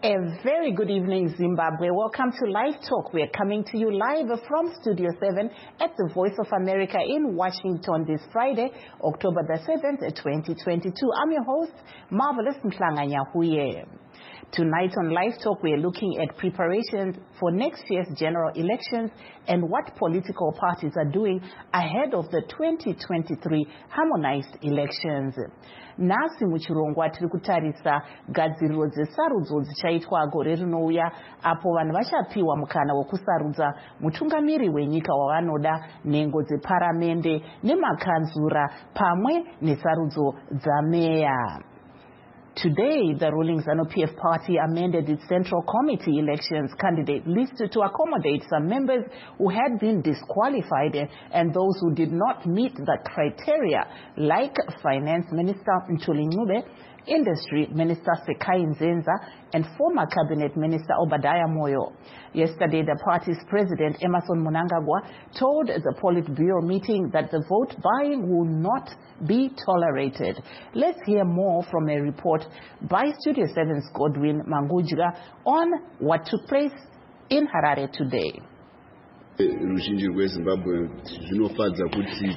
A very good evening, Zimbabwe. Welcome to Live Talk. We are coming to you live from Studio 7 at the Voice of America in Washington this Friday, October the 7th, 2022. I'm your host, Marvelous Mhlanga-Nyahuye. Tonight on Live Talk, we are looking at preparations for next year's general elections and what political parties are doing ahead of the 2023 harmonized elections. Nasi muchirongwa tiri kutarisa gadziriro dzesarudzo dzichaitwa gore rinouya apo vanhu vachapiwa mukana wokusarudza mutungamiri wenyika wavanoda, nhengo dzeparamende nemakanzura pamwe nesarudzo dzameya. Today, the ruling ZANU-PF party amended its Central Committee elections candidate list to accommodate some members who had been disqualified and those who did not meet the criteria, like Finance Minister Ntuli Ncube, Industry Minister Sekai Nzenza, and former Cabinet Minister Obadiah Moyo. Yesterday, the party's president, Emmerson Mnangagwa, told the Politburo meeting that the vote buying will not be tolerated. Let's hear more from a report by Studio 7's Godwin Mangujiga on what took place in Harare today. Rushinji rweZimbabwe zvinofadza kuti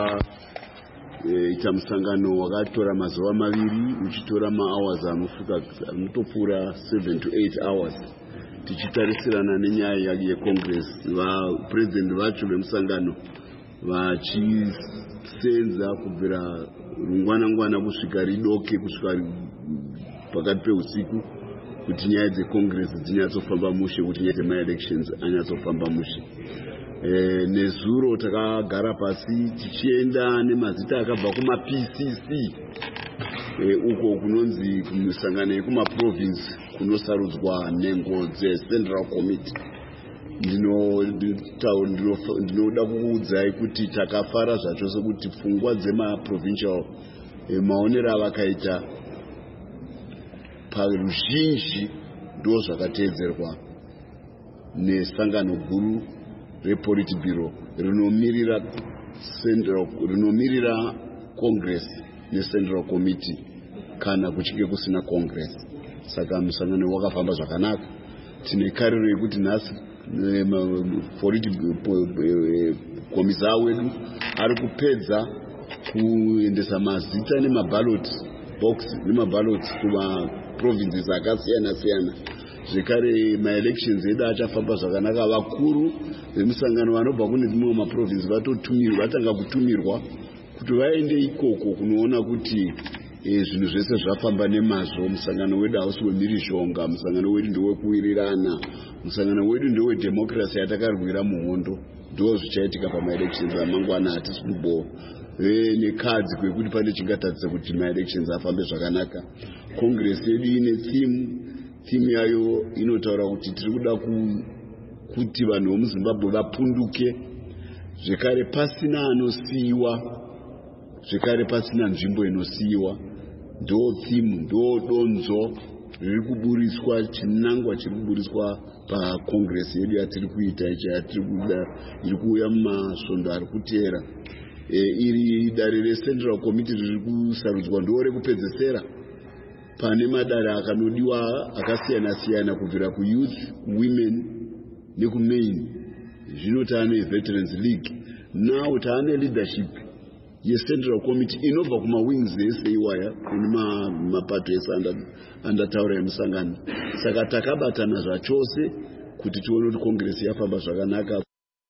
ita musangano wakatora mazuva maviri uchitora hours anotopfuura 7 to 8 hours tichitarisirana nenyaya yeCongress. Vapresident vacho vemusangano vachisenza kubvira rungwana kusvika ridoke kusvika pakati peusiku kuti nyaya dzeCongress dzinyatsofamba mushe, kuti nyaya dzema-elections anyatsofamba mushe. Nezuro takagara pasi tichienda nemazita akabva kuma-PCC uko kunonzi kumusangano yekumaprovince kunosarudzwa nhengo dzeCentral Committee. Ndinoda kuudzai kuti takafara zvachose kuti pfungwa dzema-provincial maonero avakaita paruzhinji ndo zvakateedzerwa nesangano guru rePolitburo rinomirira Congress neCentral Committee kana kuchinge kusina Congress. Saka musangano wakafamba zvakanaka. Tine kariro yekuti nhasi komisa wedu ari kupedza kuendesa mazita nemaballot box nemaballots kumaprovinces akasiyana-siyana. Zvekare ma-elections edu achafamba zvakanaka. Vakuru vemusangano vanobva kune dzimwe maprovince vatanga kutumirwa kuti vaende ikoko kunoona kuti zvinhu zvese zvafamba nemazvo. Musangano wedu hausi wemhirizhonga, musangano wedu ndewekuwirirana, musangano wedu ndewedhemokirasi yatakarwira muhondo. Ndo zvichaitika pama-elections amangwana. Hatisi kumbo nekadzi kwekuti pane chingatadzisa kuti ma-elections afambe zvakanaka. Congress yedu ine theme yayo inotaura kuti tiri kuda kuti vanhu vemuZimbabwe vapunduke, zvekare pasina anosiyiwa, zvekare pasina nzvimbo inosiyiwa. Ndo theme, ndo donzo riri kuburiswa, chinangwa chiri kuburiswa paCongress yedu yatiri kuita iri kuuya mumasvondo ari kuteera. Iri dare reCentral Committee riri kusarudzwa ndo rekupedzesera pane madare akanodiwa akasiyana-siyana kubvira kuYouth, Women nekuMain. Zvino taane Veterans League. Now taane leadership yeCentral Committee inobva kuma-wings ese iwaya kune mapato ese andataura emusangano. Saka takabatana zvachose kuti tione kuti Congress yafamba zvakanaka.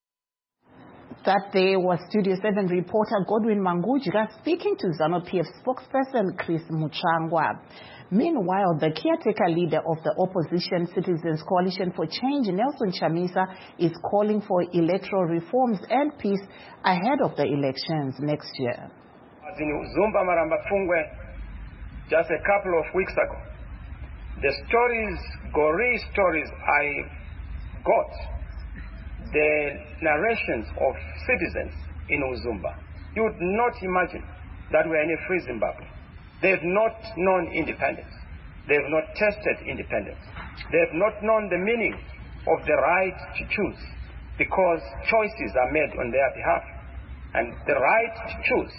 That day was Studio 7 reporter Godwin Mangujiga speaking to ZANU-PF spokesperson Chris Muchangwa. Meanwhile, the caretaker leader of the opposition Citizens Coalition for Change, Nelson Chamisa, is calling for electoral reforms and peace ahead of the elections next year. Zumba Maramba Pfungwe, just a couple of weeks ago, the gory stories I got, the narrations of citizens in Uzumba, you would not imagine that we are in a free Zimbabwe. They have not known independence. They have not tested independence. They have not known the meaning of the right to choose, because choices are made on their behalf. And the right to choose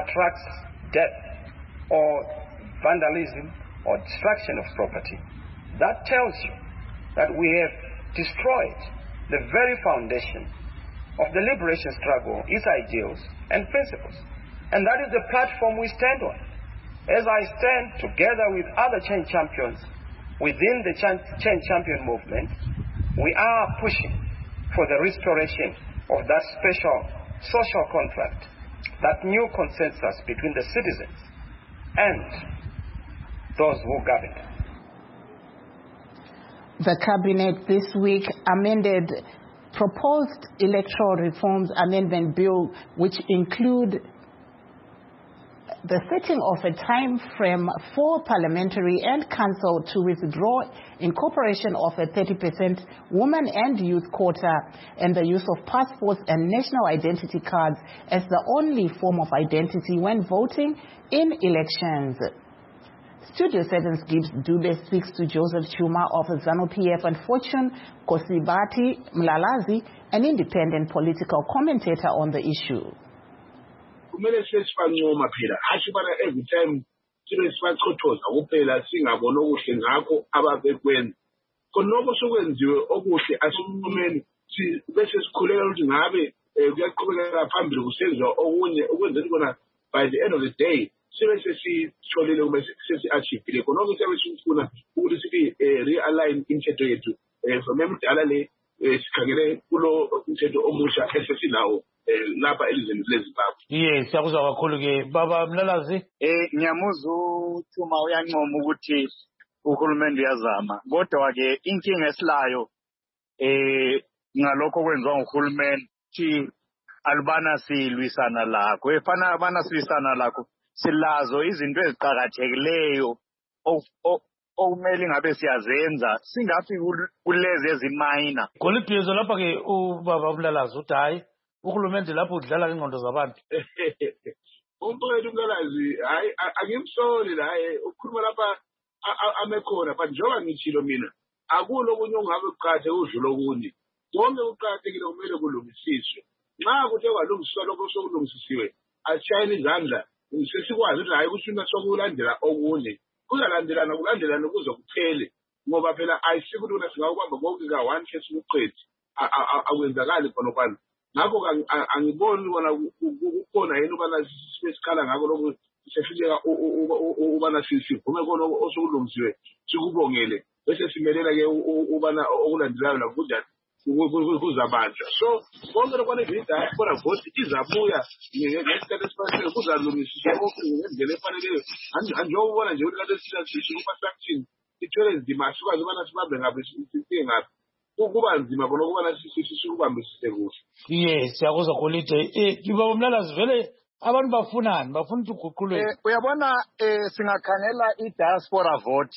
attracts death or vandalism or destruction of property. That tells you that we have destroyed the very foundation of the liberation struggle, its ideals and principles. And that is the platform we stand on. As I stand together with other change champions within the change champion movement, we are pushing for the restoration of that special social contract, that new consensus between the citizens and those who govern. The cabinet this week amended proposed electoral reforms amendment bill, which include the setting of a time frame for parliamentary and council to withdraw incorporation of a 30% women and youth quota and the use of passports and national identity cards as the only form of identity when voting in elections. Studio 7's Gibbs Dube speaks to Joseph Chuma of ZANU-PF and Fortune Kosibati Mlalazi, an independent political commentator on the issue. Kumele sesifancoma phela asho bana every time sibe sibachothoza kuphela singabona okuhle ngakho ababekwenza konoko sokwenziwe okuhle asiphumeni bese sikhulela ukuthi ngabe kuyaqhubeka phambili kusenziwa okunye ukwenzela kona by the end of the day sibe sesitholile kube sesi-achievile konoko siyabe sifuna ukuthi sibe realign imithetho yethu from emidala le sikhangele kulo umthetho omusha esesilawo lapha elizweni leZimbabwe. Yes, siyakuzwa kakhulu ke baba Mlalazi. Ngiyamuzwa uThuma uyancoma ukuthi uhulumende uyazama. Kodwa ke inkinga esilayo ngalokho kwenziwa nguhulumende thi alubana silwisana lakho. Efana abana silwisana lakho silazo izinto eziqhakathekileyo okumele ngabe siyazenza singafi kulezi ezimayina. Golibhizo lapha ke ubaba Mlalazi uthi hayi uhulumende lapho udlala ingqondo zabantu. Umphethu Mlalazi hayi angimsoli la ukhuluma lapha amekhona but njengoba ngitshilo mina akulo kunye ongabe uqhathe udlulo kunye konke uqhathekile kumele kulungisiswe nxa kuthe kwalungiswa lokho sokulungisisiwe ashayele izandla sesikwazi ukuthi hayi kusina sokulandela okunye kuzalandelana kulandelana kuze kuphele ngoba phela ayisikuthi una singakubamba konke ka one case uqedwe akwenzakali khona kwani ngakho angiboni bona kukhona yini ubana sibesikhala ngako lokho sefika ubana sivume khona osokulungisiwe sikubongele bese simelela ke ubana okulandelayo la kunjani kuzabanjwa so konke lokho evida khona vote izabuya ngesikhathi esifanele kuzalungiswa ngendlela efaneleyo anjengobona nje ukuthi kade sisho kuma sanction ithwele nzima sikwazi ubana sibambe ngabe sifike ngabe kuba nzima bona ukubana sikubambisise kuhle. Yes, siyakuzwa Golide. Baba Mlalazi vele abantu bafunani bafuna ukuthi uguqulwe. Uyabona singakhangela i-diaspora vote.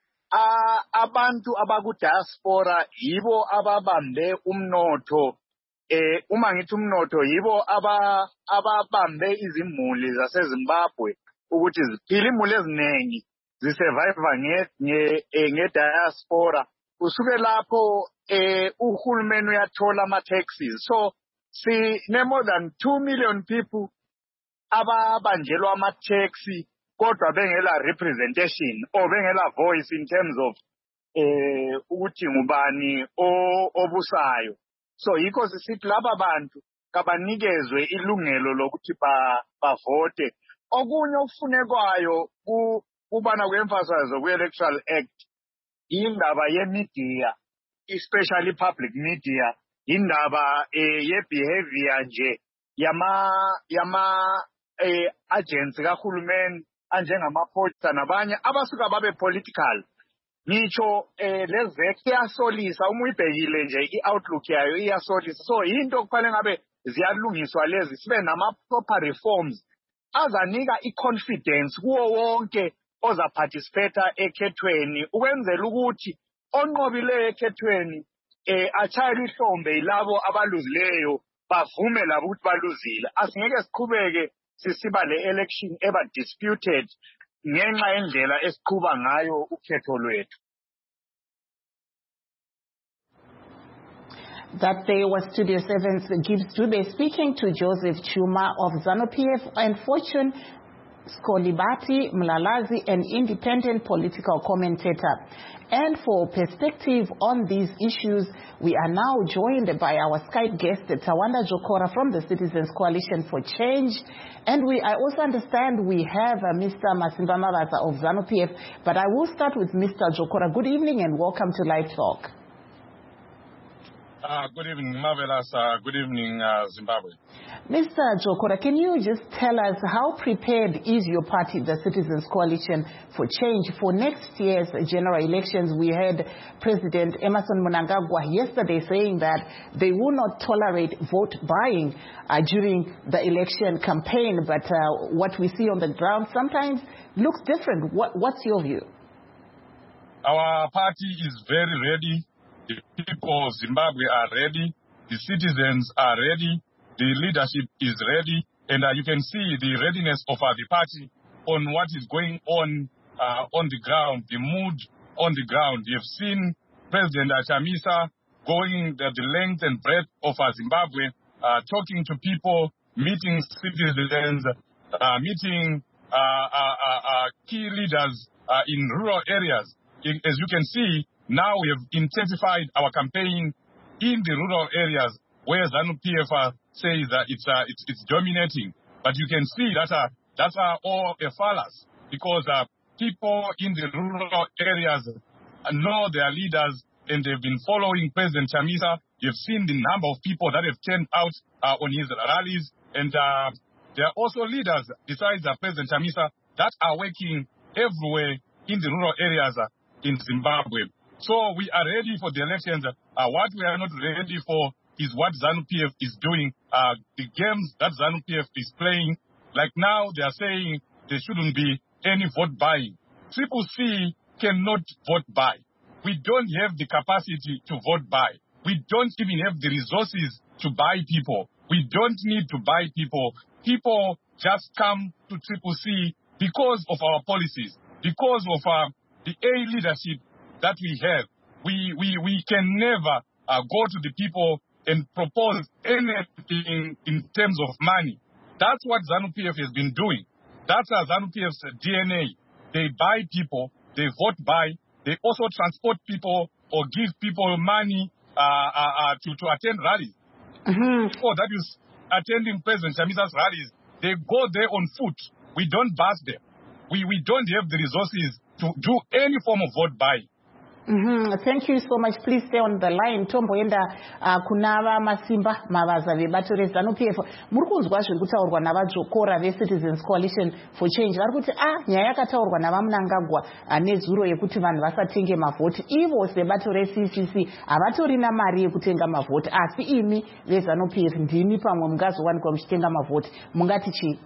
Abantu abaku-diaspora yibo ababambe umnotho. Uma ngithi umnotho yibo ababambe izimuli zaseZimbabwe ukuthi ziphile imuli eziningi zisurvive nge-diaspora. Usuke lapho uhulumeni uyathola ama-taxes. So more than 2 million people ababanjelwa ama-taxi kodwa bengela representation or bengela voice in terms of ukuthi ngubani obusayo. So yikho sisithi laba bantu kabanikezwe ilungelo lokuthi bavote. Okunye okufunekwayo kubana kwe-emphasize kwe-Electoral Act indaba ye-media, especially public media, indaba ye-behavior nje yama agents kahulumeni anjengamaphoyisa nabanye abasuka babe political. Ngitsho lezek iyasolisa uma uyibhekile nje i-outlook yayo iyasolisa. So into kufanele ngabe ziyalungiswa lezi sibe nama-proper reforms azanika i-confidence kuwo wonke ozaparticipate ekhethweni ukwenzela ukuthi onqobileyo ekhethweni achayele ihlombe yilabo abaluzileyo bavume labo ukuthi baluzile. Asingeke siqhubeke sisiba le-election eba disputed ngenxa yendlela esiqhuba ngayo ukhetho lwethu. That day was Studio 7's Gibbs Dube speaking to Joseph Chuma of ZANU-PF and Fortune Skolibati Mlalazi, an independent political commentator. And for perspective on these issues, we are now joined by our Skype guest, Tawanda Jokora from the Citizens Coalition for Change. And I also understand we have Mr. Masimba Mavaza of ZANU-PF, but I will start with Mr. Jokora. Good evening and welcome to Live Talk. Good evening, Marvelous. Good evening, Zimbabwe. Mr. Jokora, can you just tell us how prepared is your party, the Citizens Coalition for Change, for next year's general elections? We heard President Emmerson Mnangagwa yesterday saying that they will not tolerate vote buying during the election campaign, but what we see on the ground sometimes looks different. What's your view? Our party is very ready. The people of Zimbabwe are ready. The citizens are ready. The leadership is ready. And you can see the readiness of the party on what is going on the ground, the mood on the ground. You've seen President Chamisa going the length and breadth of Zimbabwe, talking to people, meeting citizens, meeting key leaders in rural areas. As you can see, now we have intensified our campaign in the rural areas where ZANU-PF says that it's dominating. But you can see that that's all a fallacy, because people in the rural areas know their leaders and they've been following President Chamisa. You've seen the number of people that have turned out on his rallies. And there are also leaders besides President Chamisa that are working everywhere in the rural areas in Zimbabwe. So we are ready for the elections. What we are not ready for is what ZANU-PF is doing. The games that ZANU-PF is playing, like now they are saying there shouldn't be any vote buying. Triple C cannot vote buy. We don't have the capacity to vote buy. We don't even have the resources to buy people. We don't need to buy people. People just come to Triple C because of our policies, because of the A leadership that we have. We can never go to the people and propose anything in terms of money. That's what ZANU-PF has been doing. That's ZANU-PF's DNA. They buy people, they vote buy, they also transport people or give people money to attend rallies. People that is attending President Chamisa's rallies, they go there on foot. We don't bus them. We don't have the resources to do any form of vote buying. Thank you so much. Please stay on the line. Tomboenda kunava Masimba Mavaza vebato reZANU-PF. Muri kunzwa zviri kutaurwa navaJokora veCitizens Coalition for Change. Vari kuti nyaya yakataurwa navaMnangagwa nezuro yekuti vanhu vasatenge mavhoti. Ivo sebato reCCC havatorina mari yekutenga mavhoti, asi imi veZANU-PF ndimi pamwe mungazowanikwa muchitenga mavhoti. Mungati chii?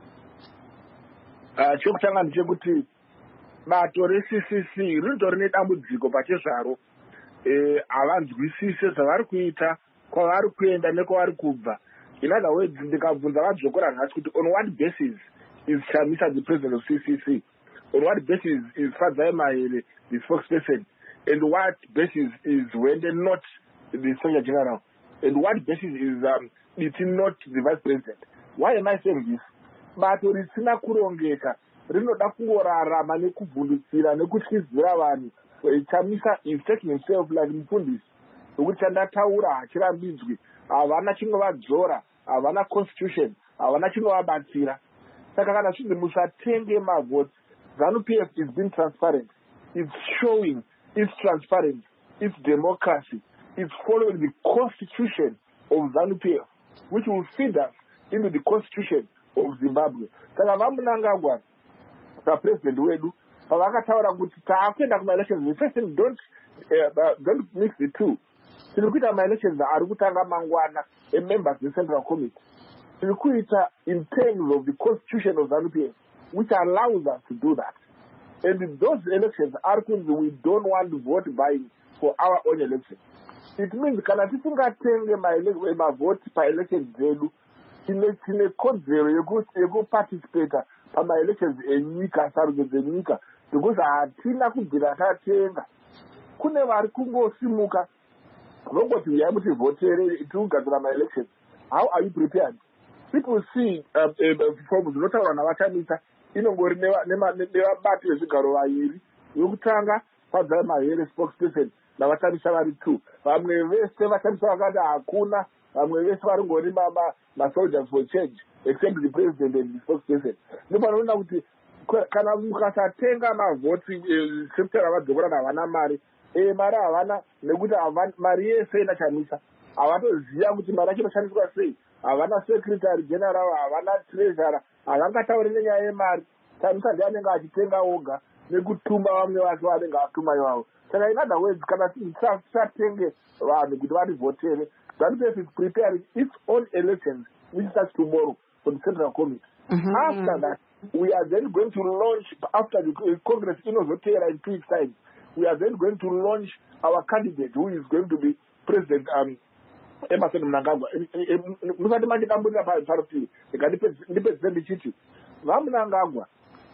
Chokutanga ndechekuti bato reCCC ritori nedambudziko pachezvaro. Havanzwisise zvavari kuita, kwavari kuenda nekwavari kubva. In other words, ndikabvunza vaJokora nhasi kuti on what basis is Chamisa the president of CCC? On what basis is Fadzai Mahere the spokesperson? And what basis is Wende not the Soldier General? And what basis is Biti not the vice president? Why am I saying this? Bato risina kurongeka. Rinoda kungorarama nekubvundutsira nekutyidzira vanhu. Chamisa is taking himself like mufundisi wekuti chandataura hachirambidzwi, havana chinovadzora, havana constitution, havana chinovabatsira. Saka kana zvinzi musatenge mavhoti, ZANU-PF is being transparent. It's showing its transparency, its democracy. It's following the constitution of ZANU-PF, which will feed us into the constitution of Zimbabwe. Saka vaMnangagwa president wedu pavakataura kuti taakuenda kuma-elections, the first thing, don't mix the two. Tiri kuita ma-elections ari kutanga mangwana members central committee. Tiri kuita in terms of the constitution of ZANU-PF, which allows us to do that. And those elections are kunzi we don't want to vote buying for our own elections. It means kana tisingatenge mavhoti pa-elections zedu, tine kodzero yekuparticipata pama-elections enyika, sarudzo dzenyika, because hatina kubvira tatenga. Kune vari kungosimuka vongoti uyai mutivhotere tikugadzira ma-elections. How are you prepared? People see forms dzinotaura navaChamisa inongori nevabati vezvigaro vaviri. Yokutanga padzai Mahere spokesperson navatambisa vari 2. Vamwe vese vatambisa vakati hakuna. Vamwe vese varingori soldiers for change except the president and the spokesperson. Ndopanoona kuti kana mukasatenga mavhoti sekitara vadzokorana havana mari. Mari havana nekuti mari yese inachamisa. Havatoziva kuti mari yacho inoshandiswa sei. Havana secretary general, havana treasurer, havangatauri nenyaya yemari. Tamisa ndiye anenge achitenga oga nekutuma vamwe vake vanenge atuma ivavo. Saka in other words, kana tisatenge vanhu kuti varivhotere, ZANU-PF is preparing its own elections, which starts tomorrow for the Central Committee. After that, we are then going to launch, after the Congress in 2 weeks' time, we are then going to launch our candidate who is going to be President Emerson Mnangagwa. Musati manje tambulira parutivi ndipedzise ndichiti vaMnangagwa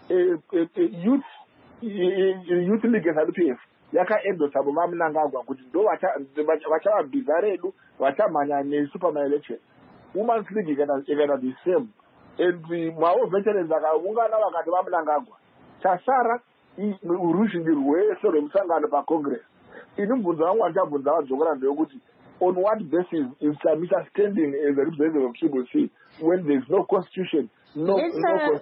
youth league ZANU-PF yakaendosa vaMnangagwa kuti ndo vachava bhiza redu vachamhanya nesu pamaelection. Women's league ikaita the same. And mavo veterans vakaungana vakati vaMnangagwa chasara uruzhinji rwese rwemusangano pacongress. Ini mubvunzo wangu wandichabvunza vadzokora ndeyekuti on what basis is Chamisa standing as a representative of Triple C when there is no constitution? Let's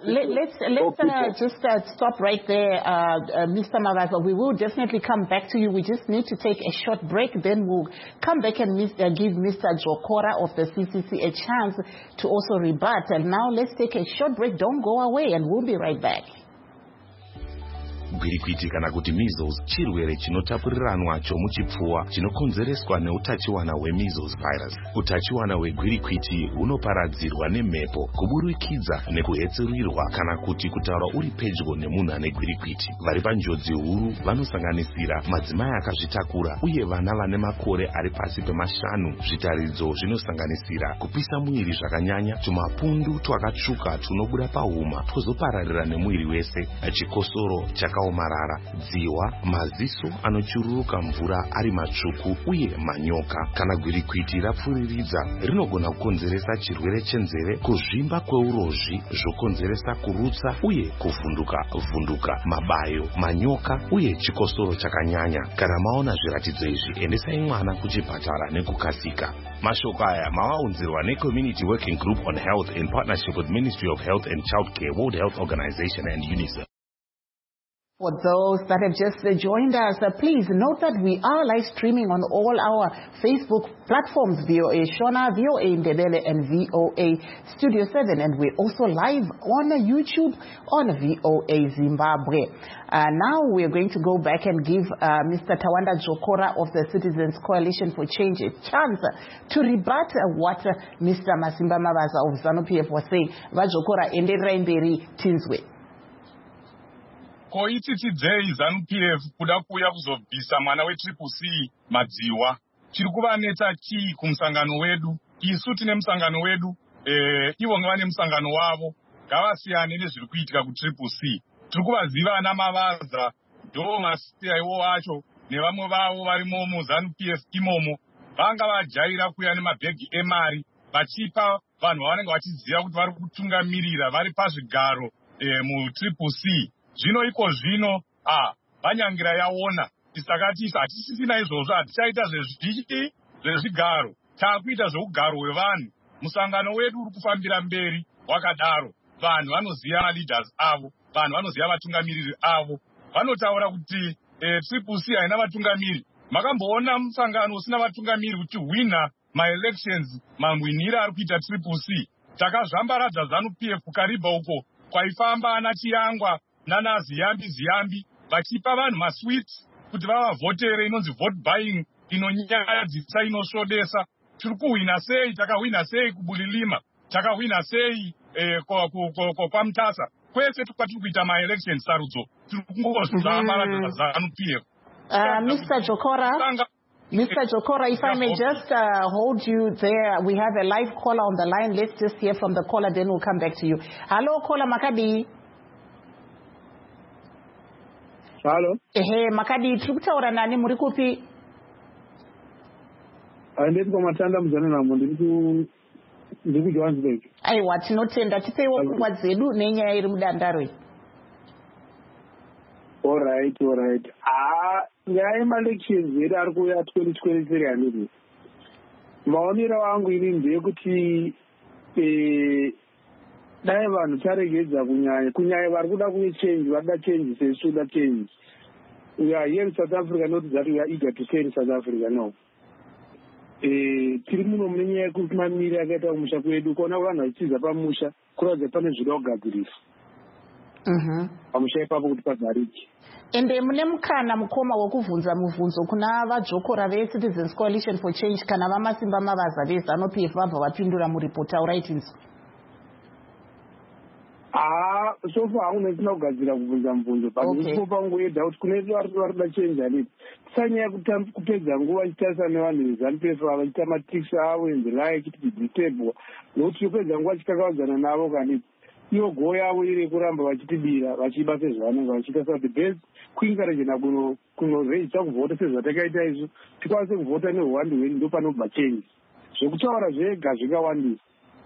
just stop right there, Mr. Mavaza. We will definitely come back to you. We just need to take a short break. Then we'll come back and give Mr. Jokora of the CCC a chance to also rebut. And now let's take a short break. Don't go away, and we'll be right back. Gwirikwiti kana kuti measles chirwere chinotapuriranwa chomuchipfuwa chinokonzereswa neutachiwana hwemeasles virus. Utachiwana hwegwirikwiti hunoparadzirwa nemhepo, kuburikidza nekuhetserurirwa kana kuti kutaura uri pedyo nemunhu ane gwirikwiti. Vari panjodzi huru vanosanganisira madzimai akazvitakura uye vana vane makore ari pasi pemashanu. Zvitaridzo zvinosanganisira kupisa mwiri zvakanyanya, tumapundu twakatsvuka tunobuda pahuma twozopararira nemwiri wese, chikosoro chakaomarara, dziwa, maziso anochururuka mvura ari matsvuku uye manyoka. Kana gwirikwiti rapfuriridza rinogona kukonzeresa chirwere chenzeve, kuzvimba kweurozvi zvokonzeresa kurutsa uye kuvhunduka, mabayo, manyoka uye chikosoro chakanyanya. Kana maona zviratidzo izvi, endesai mwana kuchipatara nekukasika. Mashoko aya mavaunzirwa neCommunity Working Group on Health in partnership with Ministry of Health and Child Care, World Health Organization and UNICEF. For those that have just joined us, please note that we are live streaming on all our Facebook platforms, VOA Shona, VOA Ndebele, and VOA Studio 7. And we're also live on YouTube on VOA Zimbabwe. Now we're going to go back and give Mr. Tawanda Jokora of the Citizens Coalition for Change a chance to rebut what Mr. Masimba Mavaza of ZANU-PF was saying. Vajokora endera imberi tinzwe. Koitidzei ZANU-PF kuda kuuya kuzobvisa mwana weTriple C Madziwa. Chiri kuvanetsa chii kumusangano wedu? Isu tine musangano wedu, ivo vane musangano wavo. Ngavasiyane nezviri kuitika kuTriple C. Tiri kuvaziva ana Mavaza, ndo masiya iwo wacho nevamwe vavo varimo muZANU-PF imomo. Vanga vajaira kuuya nemabhegi emari vachipa vanhu vavanenge vachiziva kuti vari kutungamirira vari pazvigaro muTriple C. Zvino iko zvino vanyangira yaona tisakati hatisisina izvozvo, hatichaita zvezvigaro, taakuita zveugaro hwevanhu. Musangano wedu uri kufambira mberi wakadaro. Vanhu vanoziva maleaders avo, vanhu vanoziva vatungamiriri avo. Vanotaura kuti Triple C haina vatungamiri. Makamboona musangano usina vatungamiri uchihwina maelections, mamwinire ari kuita Triple C. Takazvambaradza ZANU-PF kukariba uko kwaifamba ana Chiyangwa nana Ziyambi vachipa vanhu masweets kuti vavavhotere, inonzi vote buying, inonyadzisa, inosvodesa. Tiri kuhwina sei? Takahwina sei kuBulilima? Takahwina sei kwaMutasa? Kwese kwatiri kuita maelections sarudzo tiri kungozvambaradza ZANU-PF. Mr. Jokora, if I may just hold you there. We have a live caller on the line. Let's just hear from the caller, then we'll come back to you. Hello, caller Makadi. Hello. Makadi, tiri kutaura nani, muri kupi? Ndiri kuMatanda muzanana, ndiri kuJohannesburg. Aiwa, tinotenda, tipeiwo pfungwa dzedu nenyaya iri mudandaro iyi. Alright. Nyaya yemalections edu ari kuuya 2023 hanini. Maonero angu ini ndeyekuti dai vanhu taregedza kunyanya vari kuda kuve change, varida change sesu da change. We are here in South Africa, not that we are eager to stay in South Africa, no. Tiri muno mune nyaya yekuti mamiri akaita kumusha kwedu kuona vanhu vachidzidza pamusha kuratidza pane zvida kugadzirisa pamusha ipapo kuti pagariki. Ende mune mukana mukoma wekubvunza mubvunzo kuna vadzokora veCitizens Coalition for Change kana vamasimba mavaza veZANU-PF vabva vapindura muripoti. Tauright inzwi. Sofa hauna isina kugadzira kubvunza mubvunzo but ipopa nguva yedha kuti kune varikuda change haniti tisanyaya kupedza nguva ichitarisa nevanhu veZANU-PF vachiita matricks avo and the like tichiditebwa nokuti topedza nguva tichikakavadzana navo kaniti iyo go yavo iri kuramba vachitibira vachiba sezvavanenge vachiita. So the best kuencouragena kunoreisa kuvhota sezvatakaita izvo tikwanise kuvhota neuwandi hwedu ndo panobva change. Zvekutaura zvega zvikawandisa.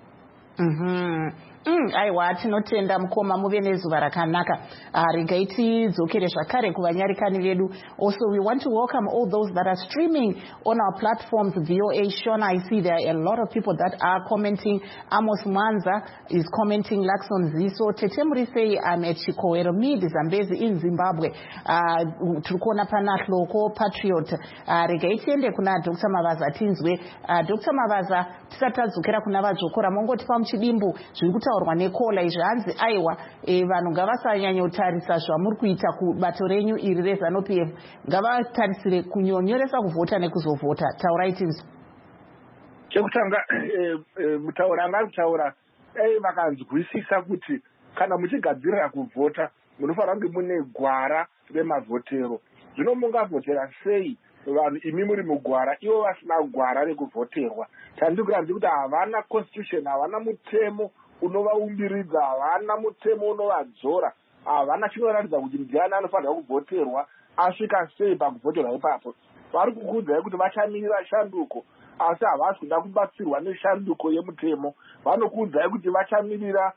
Aiwa, tinotenda mukoma muve nezuva rakanaka. Regai tidzokere zvakare kuvanyarikani vedu. Also, we want to welcome all those that are streaming on our platforms. VOA Shona, I see there are a lot of people that are commenting. Amos Manza is commenting. Lakson Ziso. Tete Murisei, I'm at Chikowero Mid, Zambezi in Zimbabwe. Turkona Panahloko, Patriot. Regai tiende kuna Dr. Mavaza Tinzwe. Dr. Mavaza, tisatadzokera kuna vadzokora mongo tipa muchidimbu zvirikutaurwa nekola izvi hanzi aiwa vanhu ngavasanyanya kutarisa zvamuri kuita kubato renyu iri reZANU-PF, ngavatarisire kunyonyoresa kuvhota nekuzovhota. Taurai tinzwi. Chekutanga mutaura anga kutaura vakanzwisisa kuti kana muchigadzirira kuvhota munofanira kunge mune gwara remavhotero. Zvino mungavhotera sei vanhu imi muri mugwara ivo vasina gwara rekuvhoterwa? Chandikuratidza kuti havana constitution, havana mutemo unovaumbiridza, havana mutemo unovadzora, havana chinoratidza kuti ndiani anofanira kuvhoterwa, asvika sei pakuvhoterwa ipapo. Vari kukuudzai kuti vachamirira shanduko asi havasi kuda kubatsirwa neshanduko yemutemo. Vanokuudzai kuti vachamirira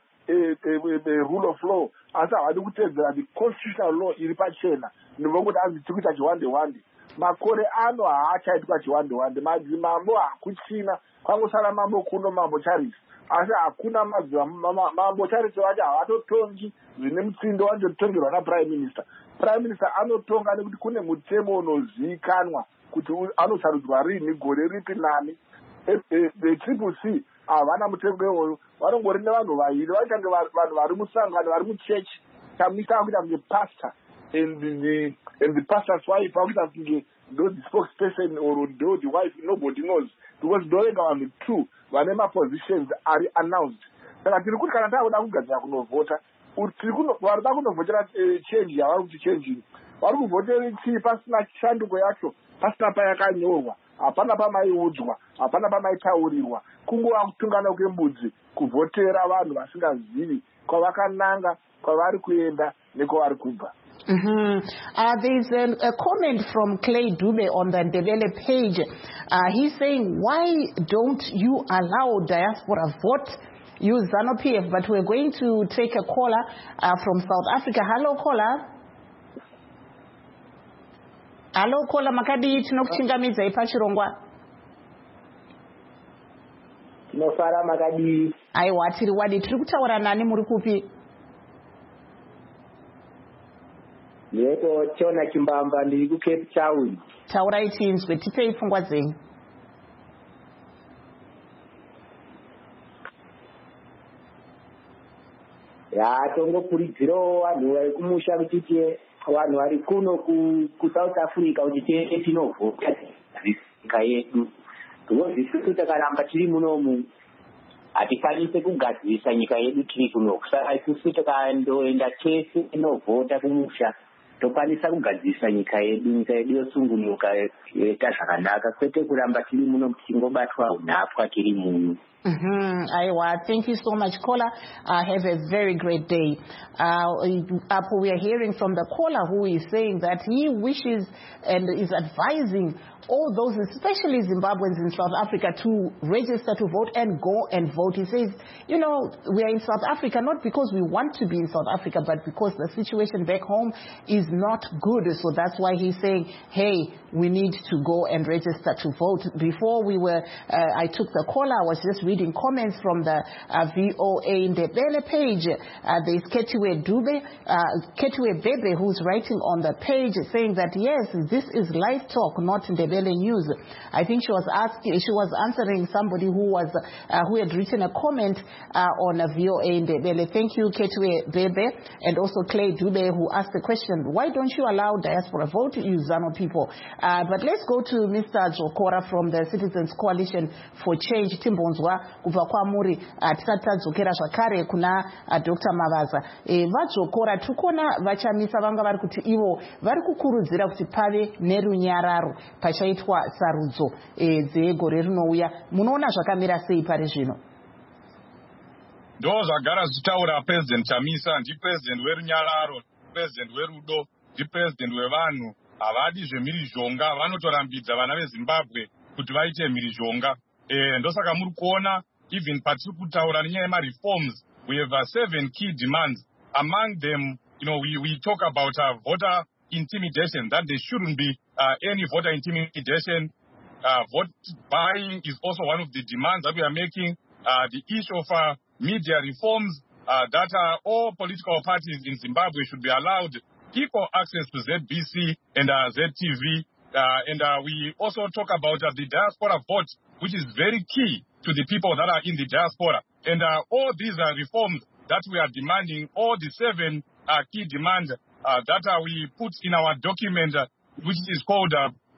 rule of law asi havadi kutedzera the constitutional law iri pachena. Ndinokuti hanzi tiri kuita chiwande-wande. Makore ano haachaitwa chiwande-wande. Madzimambo hakuchina, kwangosara mambo kuno, mambo Charles. Asi hakuna mambo Charles vacho havatotongi zvine mutsindo wanjotongerwa naprime minister. Prime minister anotonga nekuti kune mutemo unozivikanwa kuti anosarudzwa rini, gore ripi nani. The Triple C havana mutemo iwoyo, vanongori nevanhu vaviri vachange vanhu vari musangano, vari muchechi. Chamisa akuita kunge pastor and the pastor's wife akuita kunge ndo the spokesperson or ndo the wife, nobody knows, because ndovenga vanhu two vane mapositions ari announced. Saka tiri kuti kana taakuda kugadzira kunovhota, varida kunovhotera change yavari kuti change, vari kuvhotera chii pasina shanduko yacho, pasina payakanyorwa, hapana pamaiudzwa, hapana pamaitaurirwa, kungova kutungana kwembudzi kuvhotera vanhu vasingazivi kwavakananga, kwavari kuenda nekwavari kubva. There's a comment from Clay Dube on the Ndebele page. He's saying, why don't you allow diaspora vote? Use ZANU-PF, but we're going to take a caller from South Africa. Hello, caller. Hello, caller. Makadi tinokuchingamidza ipachirongwa. Tinofara makadi. Aiwa, tiri wadi. Tiri kutaura nani muri kupi? Yeko Chona Chimbamba ndiri ku Cape Town. Taurai tinzwe, tipei pfungwa dzenyu. Tongokurudzirawo vanhu vari kumusha kuti vanhu vari kuno kuSouth Africa kuti tiende tinovhota nyika yedu. Isusu takaramba tiri munomu hatikwanise kugadzirisa nyika yedu tiri kuno. Saka isusu takandoenda tese tinovhota kumusha tokwanisa kugadzirisa nyika yedu yosungunuka yoita zvakanaka, kwete kuramba tiri muno tichingobatwa unhapwa tiri muno. Thank you so much, caller. Have a very great day. We are hearing from the caller who is saying that he wishes and is advising all those, especially Zimbabweans in South Africa, to register to vote and go and vote. He says, you know, we are in South Africa not because we want to be in South Africa, but because the situation back home is not good. So that's why he's saying, hey, we need to go and register to vote. Before I took the caller, I was just reading comments from the VOA Ndebele page. There's Ketiwe Bebe, who's writing on the page saying that, yes, this is live talk, not Ndebele News. I think she was answering somebody who had written a comment on a VOA Ndebele. Thank you, Ketiwe Bebe, and also Clay Dube, who asked the question, why don't you allow diaspora vote, you ZANU people? But let's go to Mr. Dzokora from the Citizens Coalition for Change, Timbonzwa, kubva kwamuri, tisatadzokera zvakare kuna Dr. Mavaza. Vadzokora tukona vachamisa vanga vari kuti ivo vari kukurudzira kuti pave nerunyararo pachaitwa sarudzo dzegore rinouya. Munoona zvakamira sei pari zvino? Ndo zvagara zvichitaura President Chamisa, ndipresident werunyararo, president werudo, ndipresident wevanhu. Havadi zvemhirizhonga, vanotorambidza vana veZimbabwe kuti vaite mhirizhonga. Ndosaka muri kuona even patiri kutaura nenyaya yemareforms, we have 7 key demands. Among them, you know, we talk about voter intimidation, that there shouldn't be any voter intimidation. Vote buying is also one of the demands that we are making. The issue of media reforms, that all political parties in Zimbabwe should be allowed equal access to ZBC and ZTV. And we also talk about the diaspora vote, which is very key to the people that are in the diaspora. And all these reforms that we are demanding, all the 7 key demands that we put in our document, which is called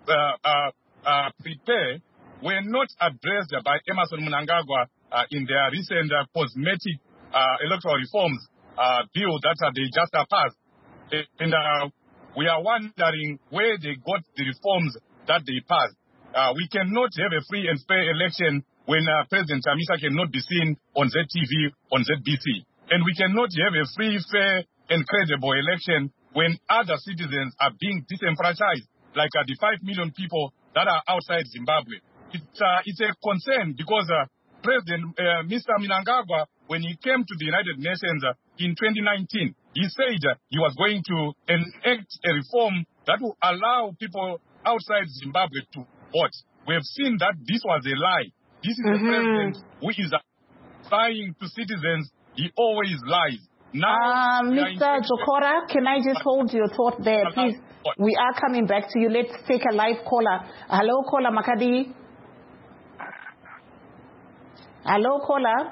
Prepare, were not addressed by Emmerson Mnangagwa in their recent cosmetic electoral reforms bill that they just passed. And we are wondering where they got the reforms that they passed. We cannot have a free and fair election when President Chamisa cannot be seen on ZTV, on ZBC. And we cannot have a free, fair, and credible election when other citizens are being disenfranchised, like the 5 million people that are outside Zimbabwe. It's a concern because President Mr. Mnangagwa, when he came to the United Nations in 2019, he said he was going to enact a reform that will allow people outside Zimbabwe to vote. We have seen that this was a lie. This is a president who is lying to citizens. He always lies. Now, Mr. Dzokora, can I just hold your thought there, please? We are coming back to you. Let's take a live caller. Hello, caller Makadi. Hello, caller.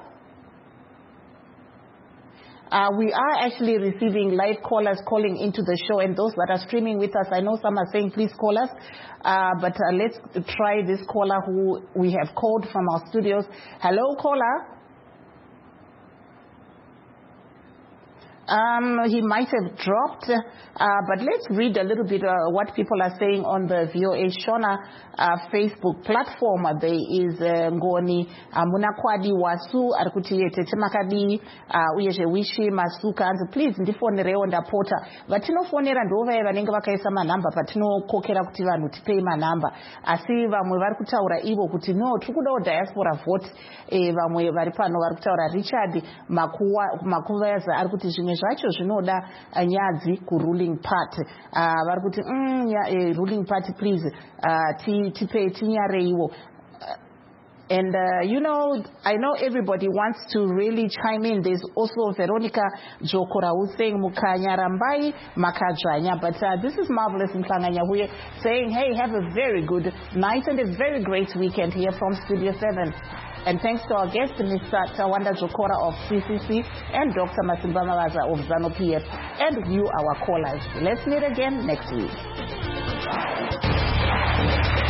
We are actually receiving live callers calling into the show, and those that are streaming with us, I know some are saying please call us, but let's try this caller who we have called from our studios. Hello, caller. He might have dropped, but let's read a little bit what people are saying on the VOA Shona Facebook platform. There is Ngoni Munakwadi Wasu Arkuti Tete Makadi Uyeje Wishi Masuka, and please ndifonerewo ndapota vatinofonera ndova vanenge vakaisa manamba patinokokera kuti vanhu tipei manamba, asi vamwe vari kutaura ivo kuti no tikudawo diaspora vote. Vamwe vari pano vari kutaura Richard Makuvaza ari kuti zvimwe zvacho zvinoda nyadzi kuruling party. Vari kuti ruling party please tinyareiwo. And you know, I know everybody wants to really chime in. There's also Veronica Dzokora who's saying Mukanyarambai Makajanya. But this is Marvelous Mkanganya. We're saying, hey, have a very good night and a very great weekend here from Studio 7. And thanks to our guest, Mr. Tawanda Dzokora of CCC and Dr. Masimba Mavaza of ZANU-PF, and you, our callers. Let's meet again next week.